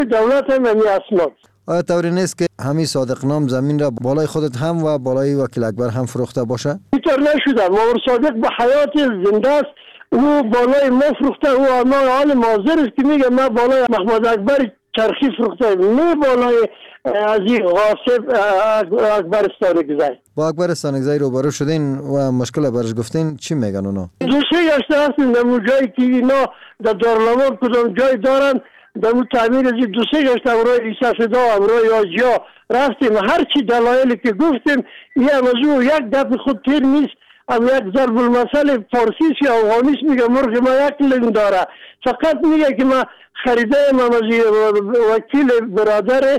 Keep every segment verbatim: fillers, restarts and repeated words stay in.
دولت هم همی اسناد. آیا طوری نیست که همین صادق نام زمین را بالای خودت هم و بالای وکیل اکبر هم فروخته باشه؟ اینطور نشده. مامور صادق به حیات زنده است، او بالای ما فروخته. او اما حال مازر است که میگه ما بالای محمد اکبر چرخی فروخته، نه بالای از این غاصب اکبر استانکزی. با اکبر استانکزی روبرو شدین و مشکل برش گفتین، چی میگن اونا؟ دوسته گشته هستیم در جایی که اینا در دارالامور کدام جای دارن، در اون تعمیر از این دوسته گشته امروی ریسافدا امروی آجیا رفتیم، هر چی دلایلی که گفتیم یه موضوع یک دفع خود تیر نیست. ام یک ضرب المثل فارسیش یا افغانیش میگه مرغ ما یک لنگ داره، فقط میگه که ما خریده ما وکیل برادر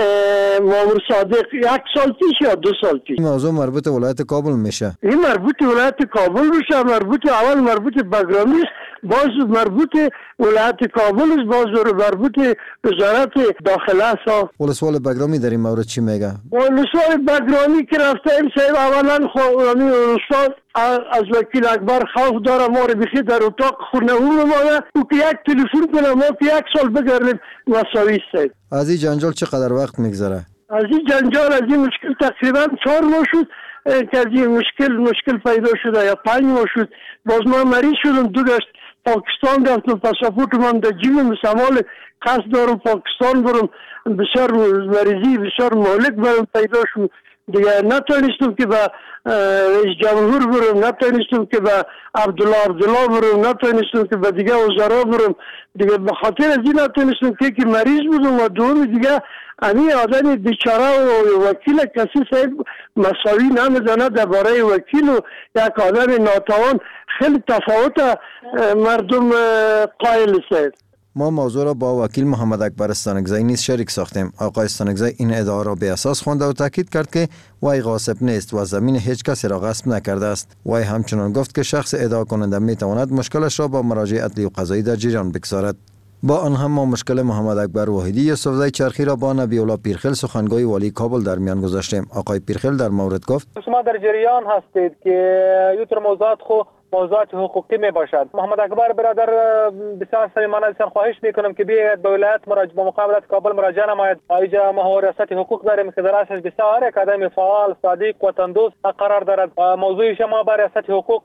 مامور صادق یک سال پیش یا دو سال پیش. این موضوع مربوط ولایت کابل میشه. این مربوط ولایت کابل میشه، مربوط اول مربوط بگرامی است، باز مربوط ولایت کابل است، باز مربوط وزارت داخله است. ولسوال بگرامی در این مورد چی میگه؟ ولسوال بگرامی که رفته این صاحب اولا خواهی ولسوال از وکیل اکبر خوف داره ما رو بخی در اتاق خونه اون مانه او که یک تلفن کنه ما که یک سال بگردیم مساوی است. از این جنجال چقدر وقت میگذره؟ از این جنجال از این مشکل تقریبا چهار ماه شد که از این مشکل مشکل پیدا شده یا پنج ماه شد. باز ما مریض شدم دو گشت پاکستان رفتم، پاسپورت من در جیبم سمال قصد دارم پاکستان برم، بسیار مریضی بسیار مهلک برم پیدا شد دیگه. نتونستم که به رئیس جمهور برم، نتونستم که به عبدالله عبدالله برم، نتونستم که به دیگه وزرا برم دیگه. به خاطر از این نتونستم که که مریض بودم و دوم دیگه امی آدم بیچاره و وکیل کسی صاحب مساوی نمیدانه درباره وکیل و یک آدم ناتوان خیلی تفاوت مردم قائل است. ما موضوع را با وکیل محمد اکبر استانکزی نیز شریک ساختیم. آقای استانکزی این ادعا را به اساس خوانده و تاکید کرد که وی غاصب نیست و زمین هیچ کسی را غصب نکرده است. وی همچنان گفت که شخص ادعا کننده می تواند مشکلش را با مراجع عدلی و قضایی در جریان بگذارد. با آن هم ما مشکل محمد اکبر واحدی یوسفزی چرخی را با نبی الله پیرخیل سخنگوی والی کابل در میان گذاشتیم. آقای پیرخیل در مورد گفت شما در جریان هستید که یوتر موضوعات خو موضوعات حقوقی می باشد. محمد اکبر برادر بسیار صمیمانه ازشان خواهش میکنم که بیاید به ولایت مراجعه به مقابلت کابل مراجعه نماید. اینجا ما ریاست حقوق داریم که درش بسیار یک آدم فعال صادق وطن دوست قرار دارد. موضوع شما با ریاست حقوق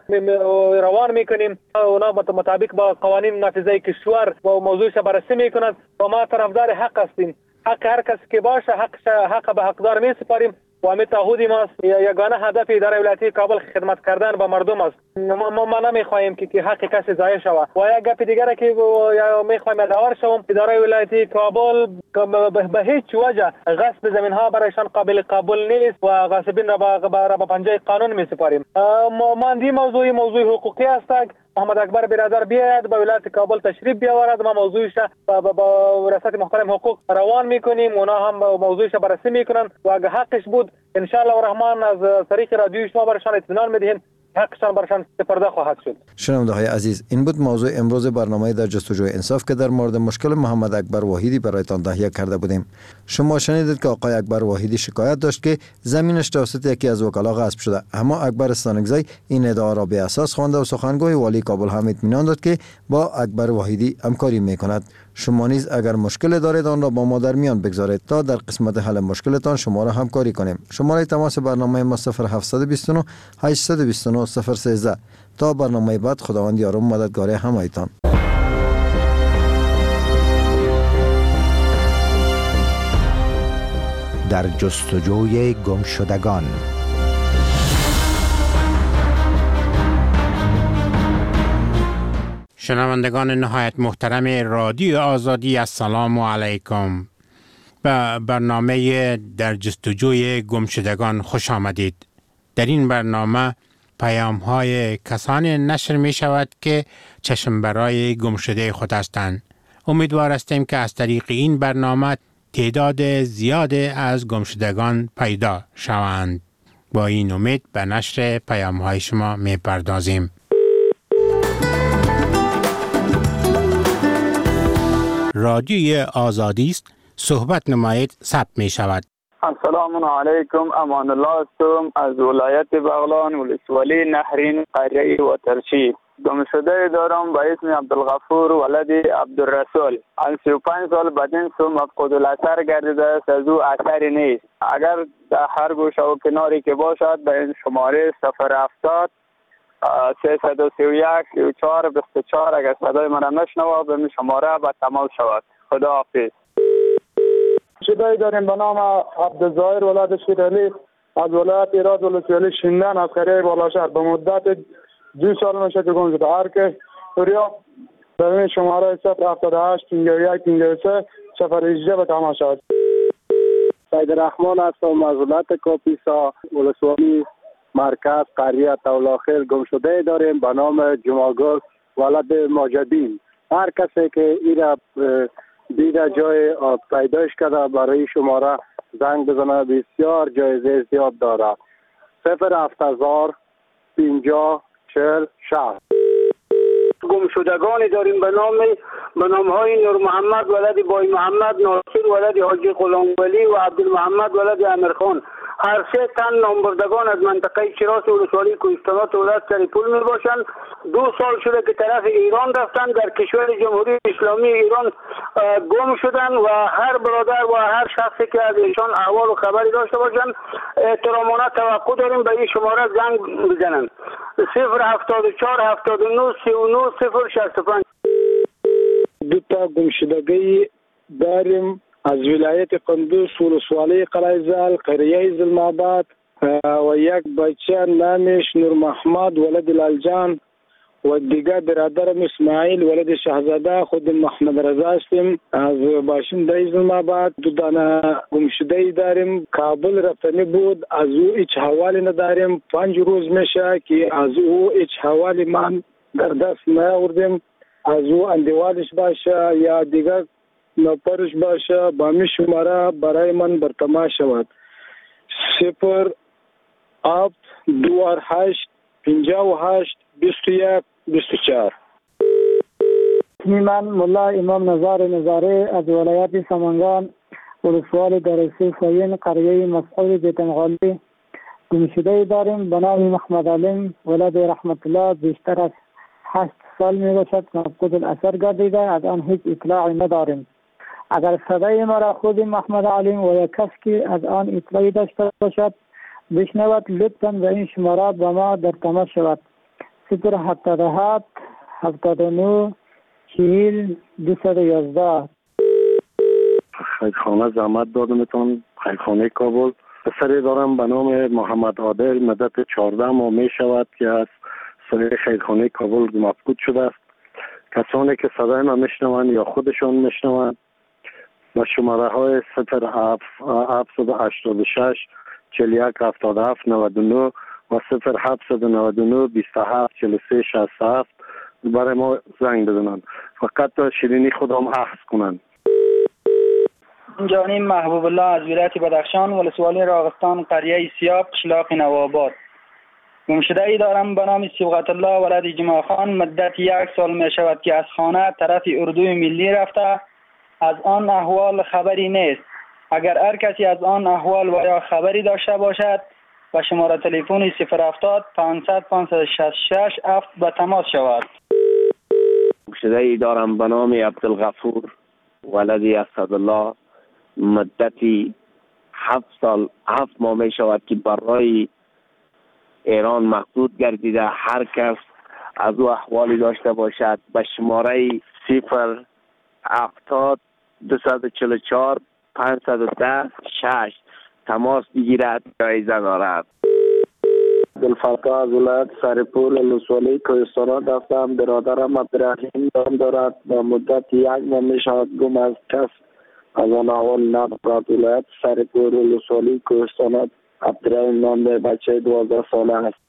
روان میکنیم، اونا مطابق با قوانین نافذه کشور و موضوعش بررسی میکنند و ما طرفدار حق هستیم. حق هر کس که باشه حق حق به حقدار می سپاریم و همین تعهدی ماست. یگانه هدف اداره ولایتی کابل خدمت کردن به مردم است. ما ما نمیخواهیم که که حق کسی ضایع شود. و یک گپ دیگه که میخوایم ادعا شوم اداره ولایتی کابل به هیچ وجه غصب زمین ها برایشان قابل قبول نیست و غاصبین را به پنجه قانون می سپاریم. ما اندی موضوع موضوع حقوقی است. محمد اکبر برادر بیاید به ولایت کابل تشریف بیاورد، ما موضوعش با با ریاست محترم حقوق روان میکنیم، اونا هم موضوعش بررسی میکنن و اگه حقش بود ان شاء الله الرحمن از طریق رادیو شما برشان اطمینان میدهیم حقشان برشان سپرده خواهد شد. شنونده های عزیز، این بود موضوع امروز برنامه در جستجوی انصاف که در مورد مشکل محمد اکبر واحدی برایتان تهیه کرده بودیم. شما شنیدید که آقای اکبر واحدی شکایت داشت که زمینش توسط یکی از وکلا غصب شده، اما اکبر استانکزی این ادعا را به اساس خوانده و سخنگوی والی کابل هم اطمینان داد که با اکبر واحدی همکاری میکند. شما نیز اگر مشکل دارید آن را با ما در میان بگذارید تا در قسمت حل مشکلتان شما را همکاری کنیم. شماره تماس برنامه ما صفر هفت دو نه هشت دو نه صفر یک سه. تا برنامه بعد خداوند یار و مددگار همایتان. در جستجوی گمشدگان. شنوندگان نهایت محترم رادیو آزادی، السلام علیکم. به برنامه در جستجوی گمشدگان خوش آمدید. در این برنامه پیام های کسانی نشر می شود که چشم برای گمشده خود هستند. امیدوار هستیم که از طریق این برنامه تعداد زیاد از گمشدگان پیدا شوند. با این امید به نشر پیام های شما می پردازیم. رادیوی آزادی است، صحبت نمایید ثبت می شود. السلام علیکم، امان الله هستم از ولایت بغلان ولسوالی نهرین قریه و ترشید. گمشده دارم به اسم عبدالغفور ولد عبدالرسول. از سی و پنج سال بدین سو مفقود الاثر گردیده است، از او اثری نیست. اگر در هر گوشه و کناری که باشد به این شماره صفر هفتاد سیصد و سی و یک سی و چهار بیست و چهار اگر صدای من نشنوه به این شماره به تماس شود. خدا حافظ. شدایی داریم به نام عبدالظاهر ولد شیرالی از ولایت ایراد ولسوالی شیندن از قریه بالاشهر. به مدت دو سال میشه که گم شده. هر که فریا به این شماره صفر هفتاد و هشت پنجاه و یک پنجاه و سه صفر هجده به تماس شود. سید رحمان هستم از ولایت کاپیسا ولسوالی مرکز قریه تولاخیل. گم شده داریم به نام جمعگل ولد ماجدین. هر کسی که ایرا دیده جای پیدایش کرده برای شماره زنگ بزنه، بسیار جایزه زیاد داره. صفر هفت هزار پنجاه چهل شهر. گم شدگانی داریم به نام به نام های نور محمد ولد بای محمد، ناصر ولد حاجی غلام ولی و عبدالمحمد ولد امیرخان. هر سه تن نامبردگان از منطقه شیراز ولسوالی کوهستانات ولایت سرپول می باشند. دو سال شده که طرف ایران رفتند، در کشور جمهوری اسلامی ایران گم شدن و هر برادر و هر شخصی که از ایشان احوال و خبری داشته باشند احترامانه توقع داریم به این شماره زنگ بزنند. صفر هفتاد و چهار هفتاد و نه سی و نه صفر شصت و پنج. دو تا گم شدگی داریم از ولایت قندوز ولسوالی قلعه‌زال قریه زلماباد و یک بچه نامش نور محمد ولد لالجان و دیگر برادرم اسماعیل ولد شهزاده خود محمد رضا هستیم از باشنده زلماباد. دو دانه گمشده داریم. کابل رفتنی بود، از او هیچ حوالی نداریم. پنج روز میشه که از او هیچ حوالی من در دست نیاوردیم. از او اندوالش باشه یا دیگر نپرش باشه با می شماره برای من برتما شود. صفر هفت دو هشت پنجاه و هشت بیست و یک بیست و چهار. من ملا امام نزار نزاره از ولایت سمنگان ولسوالی درسی سوین قریه مسعود بیتنغالی. گمشده داریم به نام محمد علیم ولد رحمت الله. بیشتر از هشت سال می باشد مفقود الاثر گردیده، از آن هیچ اطلاعی نداریم. اگر صدای ما را خود محمد علیم و یک کس که از آن اطلاعی داشته باشد بشنود، لطفاً به این شماره با ما در تماس شود. صفر هفتاد و هفت هفتاد و نه چهل دویست و یازده. خیرخانه زحمت دادمتون، خیرخانه کابل. پسری دارم به نام محمد عادل، مدت چهارده ماه می شود که از سر خیرخانه کابل مفقود شده است. کسانی که صدای ما میشنوند یا خودشان میشنوند با شماره های صفر هفت هشتاد و شش چهل و یک هفتاد و هفت نود و نه و صفر هفت نود و نه بیست و هفت چهل و سه شصت و هفت برای ما زنگ بزنند. فقط شیرینی خودم اخذ کنند. جانیم محبوب الله از ولایت بدخشان ولسوالی راغستان قریه سیاب شلاق نواباد. گمشده ای دارم به نام صبغت الله ولد جمعه خان. مدت یک سال می شود که از خانه طرف اردوی ملی رفته، از آن احوال خبری نیست. اگر هر کسی از آن احوال و یا خبری داشته باشد و شماره تلفن صفر هفتاد پانصد پانصد و شصت و شش هفت به تماس شود. گمشده ای دارم به نام عبدالغفور ولد اسدالله. مدتی هفت سال هفت ماه می شود که برای ایران مقصود گردیده. هر کس از او احوالی داشته باشد به شماره صفر هفتاد دویست و چهل و چهار پانصد و ده شش تماس بگیرد، جایزه دارد. دلفرقه از ولایت سرپول ولسوالی کوهستانات هستم. برادرم عبدالرحیم نام دارد. با مدت یک ماه می شود گم از کس از آن احوال ندارد. ولایت سرپول ولسوالی کوهستانات عبدالرحیم نام دارد. بچه دوازده ساله است.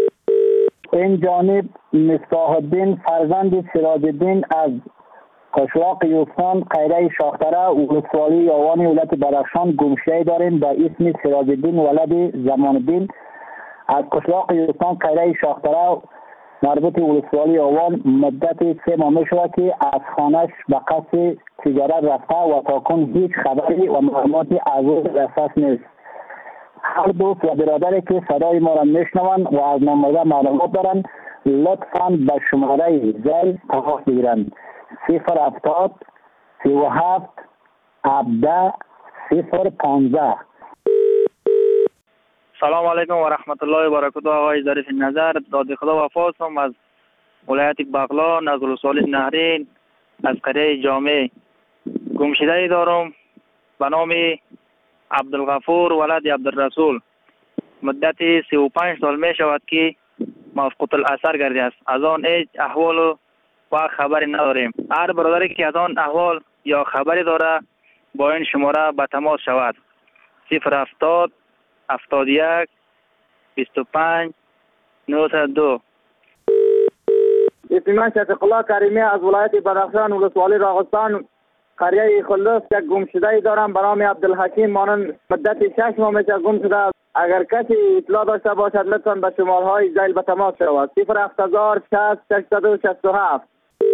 این جانب مصباح الدین فرزند سراج الدین از قشواق یوسفان قریه شاختره ولسوالی یاوان ولایت بدخشان گمشده داریم به اسم سراج الدین ولد زمان الدین از قشواق یوسفان قریه شاختره مربوط ولسوالی یاوان. مدت سه ماه می شود که از خانهش به قصد تجارت رفته و تاکنون هیچ خبری و معلوماتی از او دسترس نیست. هر دوست و برادری که صدای ما را میشنوند و از نامزده معلومات دارند لطفاً به شماره زل تماس بگیرند صفر هفتاد سی و هفت هفده صفر پانزده. سلام علیکم و رحمت الله و برکاته. آقای ظریف نظر، داد خدا وفا هستم از ولایت بغلا، نزل الصالح نهرین، از قریه جامع. گمشده ای دارم به نام عبدالغفور ولد عبدالرسول. مدت سی و پنج سال می شود که مفقود الاثر گردی است. از آن هیچ احوال و خبری نداریم. هر برادری که از آن احوال یا خبری داره با این شماره به تماس شود. صفر هفتاد هفتاد یک بیست و پنج نود دو. اسم من شفیق الله کریمی از ولایت بدخشان ولسوالی راغستان قریه خلوص. یک گمشده ای دارم به نام عبدالحکیم. مانند مدت شش ماه میشه گم شده. اگر کسی اطلاع داشته باشد لطفاً به شماره های ذیل به تماس شود. صفر هفت هزار شصت ششصد و شصت و هفت.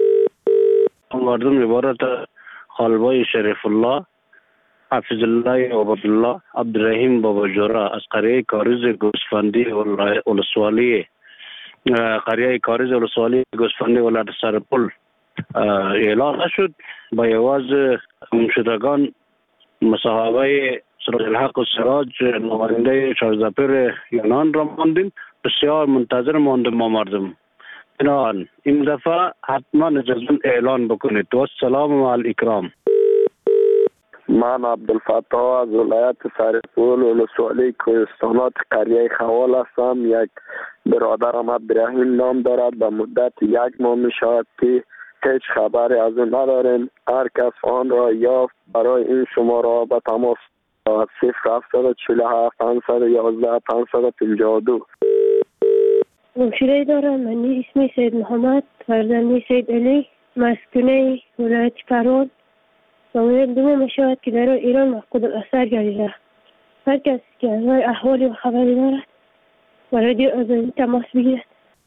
مردم عبارت خالبای شریف الله، حفظ الله و عبدالله، عبدالرحیم بابا جورا از قریه کاریز گوسفندی ولسوالی قریه کاریز ولسوالی گوسفندی ولایت سرپل اعلان شد. با یواز گمشدگان مصاحبه سراج الحق و سراج نماینده شارزپر یونان را ماندیم. بسیار منتظر ماندیم ما مردم. بنابراین این دفعه حتما اجازه اعلان بکنید. و السلام و الاکرام. من عبدالفتاح از ولایت سرپل ولسوالی کوهستانات قریه خوال هستم. یک برادرم عبدالرحیم نام دارد. به مدت یک ماه می شود که هیچ خبری از او نداریم. هر کس آن را یافت برای این شماره به تماس صفر هفتصد چهل و هفت پانصد و یازده پانصد و پنجاه و دو. گمشده دارم. من اسمی سید محمد، فرزندی سید علی، مسکونه ولایت کرون. باید دو ماه شود که در ایران مفقود الاثر گردیده. هر کس که از احوالی و خبری دارد با رادیو آزادی تماس بگیرد.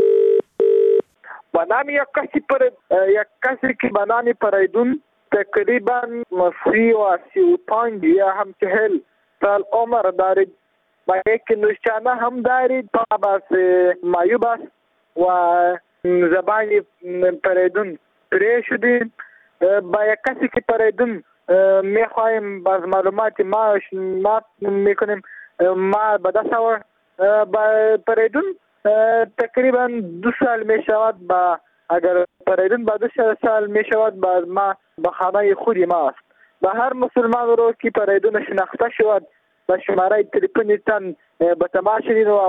به نام یک کسی پر یک کسی که به نام پریدون تقریبا سی و سی و پنج یا هم چهل سال عمر دارید و یک نوشانه هم دارید. بس معیوب است و زبان پریدون پری شدیم. با یک کسی که پریدون میخواهیم باز معلومات ما ما میکنیم. ما به دست آورد با پریدون تقریبا دو سال می شود. با اگر پریدون با دو سال می شود باز ما به خانه خودی ما است. به هر مسلمان رو که پریدون شناخته شود به شماره تلفنی تن به تماس شدید و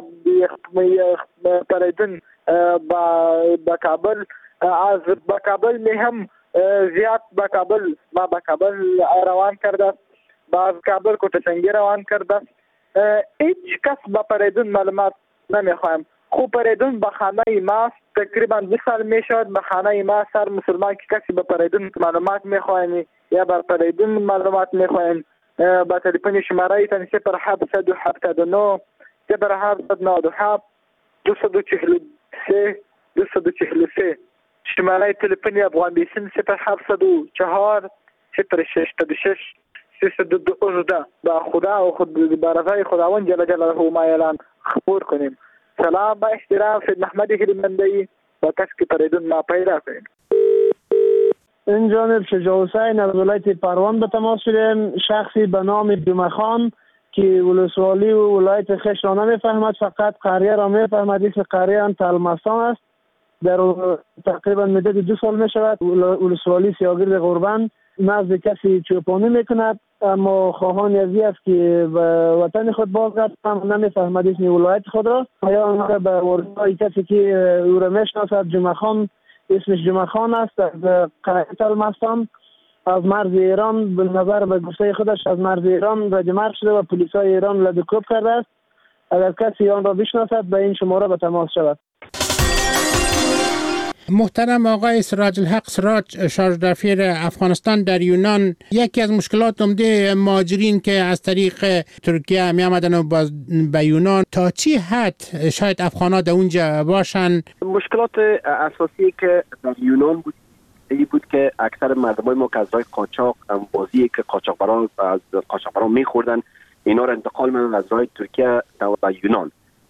پریدون با کابل از با کابل می هم زیاد با کابل ما با کابل روان کرده است. باز کابل کوتچنگی روان کرده است. هیچ کس با پریدون معلومات نمیخوایم. خوب پریدون به خانه ماست. تقریبا دو سال می شود به خانه ما سر مسلمان که کسی به پریدون معلومات میخوایم یا به پریدون معلومات میخوایم با تلفن شماره تن صفر هفتصد و هفتاد و نه صفر هفتصد و نود و هفت دویست و چهل و سه دویست و چهل و سه. شماره تلفنی افغان بیسن صفر هفتصد و چهار صفر ششصد و شش سیصد و دوازده. با خدا و خود با رضای خداوند جل جلاله ما اعلان خبر کنیم. سلام با احترام سید محمد هلیمندی و کس که پریدون ما پیدا کنیم. این جانب شجاع حسین از ولایت پروان به تماس شدیم. شخصی به نام جمعه خان که ولسوالی و ولایت خش را نمیفهمد، فقط قریه را میفهمد. اسم قریه هم تلمستان است. در تقریبا مدت دو سال می شود ولسوالی سیاگرد غربان نزد کسی چوپانی میکند، اما خواهان ازی است که به وطن خود بازگرد هم نمیفهمد اسم ولایت خود را. یا به وردای کسی که او را میشناسد جمعه خان، اسمش جمعه خان است، از قریه تلمستان از مرز ایران. به نظر به گفته خودش از مرز ایران رجمرگ شده و پلیسای ایران لدوکوب کرده است. اگر کسی آن را بشناسد به این شماره به تماس شود. محترم آقای سراج الحق سراج، شارژ دفیر افغانستان در یونان، یکی از مشکلات عمده مهاجرین که از طریق ترکیه می آمدن و به یونان، تا چی حد شاید افغانا در اونجا باشن؟ مشکلات اساسی که در یونان بود این بود که اکثر مردمای ما که از راه قاچاق بازی که قاچاقبران از قاچاقبران میخوردن اینا را انتقال میدن از راه ترکیه و یونان.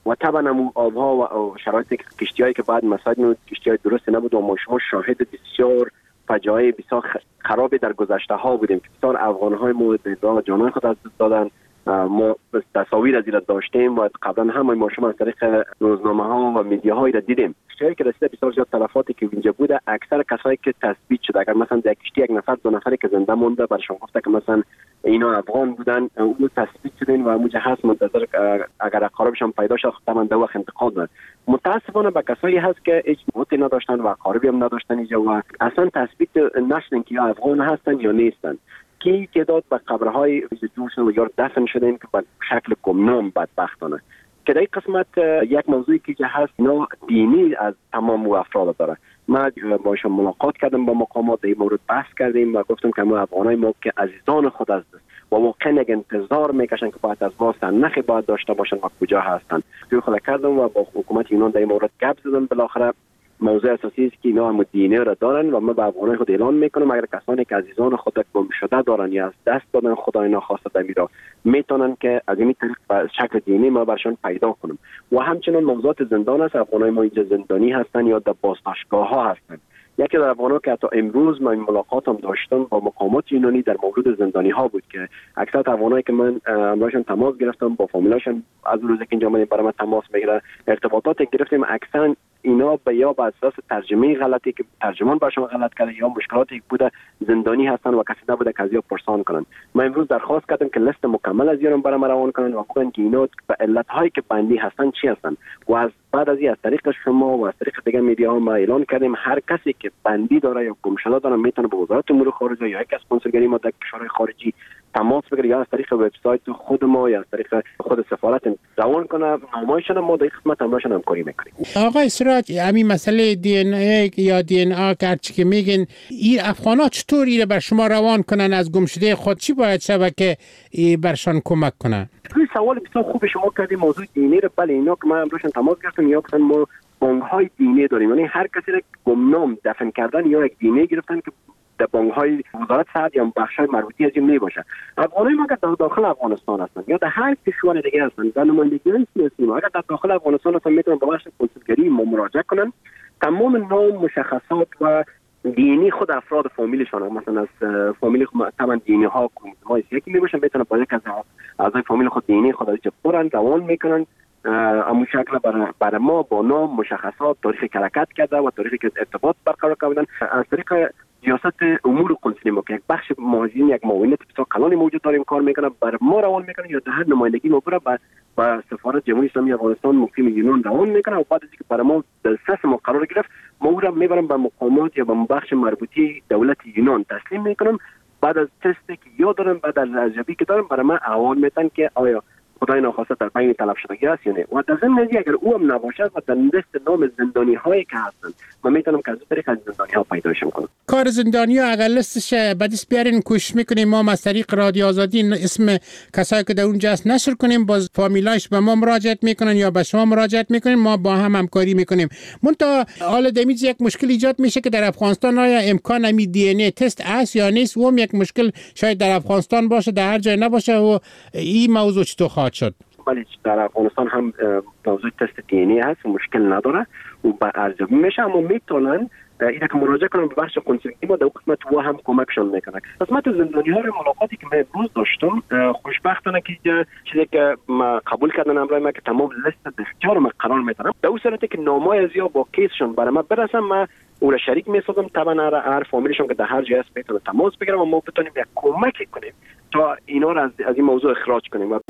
و طبعا هم آبها و شرایط کشتیایی که بعد مساعد نبود، کشتیای درست نبود و ما شما شاهد بسیار فجایع بسیار خرابی در گذشته ها بودیم که بسیار افغان‌های ما در جانان خود از دست دادن. ما تصاویر از این داشتیم و قبلا هم ما شما از طریق روزنامه ها و میدیاهایی را دیدیم. کشتیایی که رسیده بسیار زیاد تلفاتی که اینجا بوده، اکثر کسایی که تثبیت شده اگر مثلا در کشتی یک نفر دو نفری که زنده مونده برشان گفته که مثلا اینا افغان بودن، اون تثبیت شدن و موجه هست منتظر اگر اقاربشان پیدا شد طبعا در وقت انتقال داد. متاسفانه به کسایی هست که هیچ موتی نداشتن و اقاربی هم نداشتن اینجا و اصلا تثبیت نشدن که یا افغان هستن یا نیستن. کی تعداد به قبرهای جور شده و یا دفن شدن که به شکل گمنام بدبختانه. که در این قسمت یک موضوعی که هست اینا دینی از تمام افراد داره. ما باشون ملاقات کردم با مقامات در این مورد بحث کردیم و گفتم که ما افغانای ما که عزیزان خود است و واقعا یک انتظار میکشن که باید از ما سنخی باید داشته باشن و کجا هستن. توی خود کردم و با حکومت یونان در این مورد گپ زدم. بالاخره موضوع اساسی است که اینا هم دینه را دارن و ما به افغانای خود اعلان میکنم اگر کسانی که عزیزان خود گم شده دارن یا از دست دادن خدای ناخواسته در میرا میتونن که از این طریق به شکل دینی ما برشان پیدا کنیم. و همچنین موضوعات زندان است. افغانای ما اینجا زندانی هستن یا در بازداشتگاه ها هستن. یکی در افغانا که حتی امروز من ملاقات هم داشتم با مقامات یونانی در مورد زندانی ها بود که اکثر افغانایی که من امروزشون تماس گرفتم با فامیلاشون از روزی که اینجا من برام تماس میگیره ارتباطات گرفتیم، اکثر اینا به یا به اساس ترجمه غلطی که ترجمان برشون غلط کرده یا مشکلاتی بوده زندانی هستن و کسی نبوده که از یا پرسان کنن. من امروز درخواست کردم که لیست مکمل از ایران برام روان کنن و بگن که اینا به علت هایی که بندی هستن چی هستن و از بعد از این از طریق شما و از طریق دیگه میدیا ها ما اعلان کردیم هر کسی که بندی داره یا گم شده داره میتونه به وزارت امور خارجه یا یک از کنسولگری ما در کشورهای خارجی تماس بگیره یا از طریق وبسایت خود ما یا از طریق خود سفارت روان کنه. نامه‌شون ما در قسمت امرشون همکاری میکنیم. آقای سراج، همین مسئله دی ان ای یا دی ان ا که میگن این افغانا چطور ایره بر شما روان کنن از گمشده خود، چی باید شود که برشان کمک کنن؟ این سوال بسیار خوب شما کردیم. موضوع دینی رو بله اینا که ما امروز تماس گرفتیم یا مثلا ما بانک‌های دینی داریم، یعنی هر کسی را گمنام دفن کردن یا یک دینه گرفتن که در بانک‌های وزارت صحت یا بخش‌های مربوطی از این میباشه. افغانای ما که در داخل افغانستان هستن یا در هر کشور دیگه هستن در نمایندگی سیاسی ما اگر در داخل افغانستان هستن میتونن به بخش کنسولگری ما مراجعه کنن. تمام نام مشخصات و دینی خود افراد فامیلشان مثلا از فامیل طبعا دینی ها کمیته سیاسی میباشن میتونن با یک از اعضای فامیل خود دینی خود از پرن روان میکنن. اما شکل برای بر ما با نام مشخصات تاریخ حرکت کرده و تاریخی که ارتباط برقرار کردن از طریق ریاست امور قنصلی ما که یک بخش مهاجرین یک معاونت بسیار کلانی موجود داریم کار میکنه بر ما روان میکنه یا در هر نمایندگی ما برای با, با سفارت جمهوری اسلامی افغانستان مقیم یونان روان میکنه و بعد از اینکه برای ما دسترس ما قرار گرفت ما او را میبرم به مقامات یا به بخش مربوطی دولت یونان تسلیم میکنم. بعد از تستی که یا دارم بعد از ارزیابی که دارم برای من احوال میتن که آیا خدای ناخواسته در بین تلف شدگی است یا نه. و در ضمن اگر او هم نباشد و در لیست نام زندانی هایی که هستن من میتونم که از طریق از زندانی ها پیداشون کنم. کار زندانی ها اگر لیستش بعدش بیارین کوشش میکنیم ما از طریق رادیو آزادی اسم کسایی که در اونجا هست نشر کنیم، باز فامیلاش به ما مراجعت میکنن یا به شما مراجعت میکنیم، ما با هم همکاری میکنیم. منتها حالا دمیج یک مشکل ایجاد میشه که در افغانستان آیا امکان امی دی ان ای تست است یا نیست، و هم یک مشکل شاید در افغانستان باشه در هر جای نباشه و این موضوع چطور خواهد شد؟ ولی در افغانستان هم موضوع تست دی ان ای هست و مشکل نداره و با ارزیابی میشه. اما میتونن اینا که مراجعه کنن به بخش کنسولگری ما در قسمت و هم کمکشون میکنن. قسمت زندانی ها رو ملاقاتی که من امروز داشتم خوشبختانه که چیزی که ما قبول کردن امروز ما که تمام لیست اختیار ما قرار میدن در اون صورتی که نامای از یا با کیسشون برای ما برسن ما او را شریک میسازم. طبعا هر فامیلشون که در هر جای است میتونه تماس بگیرم و ما بتونیم یک کمک کنیم تا اینا را از, از این موضوع اخراج کنیم. و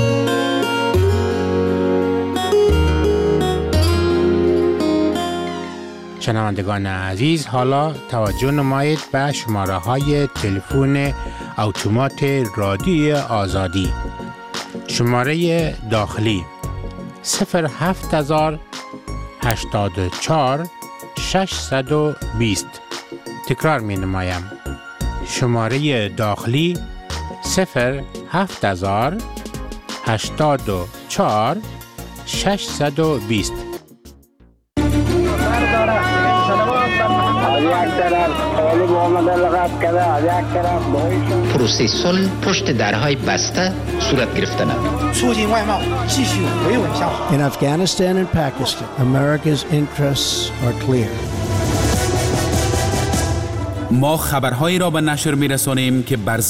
شنوندگان عزیز، حالا توجه نمایید به شماره های تلفن اتومات رادیو آزادی. شماره داخلی صفر هفت هزار هشتاد و چهار ششصد و بیست. تکرار می نمایم. شماره داخلی صفر هفت هزار هشتاد و چهار ششصد و بیست. یک طرف طالب آمده لغت کرده، از یک طرف داعش. پروسه صلح پشت درهای بسته صورت گرفته نمید. In Afghanistan and Pakistan, America's interests are clear. ما خبرهایی را به نشر می‌رسانیم که بر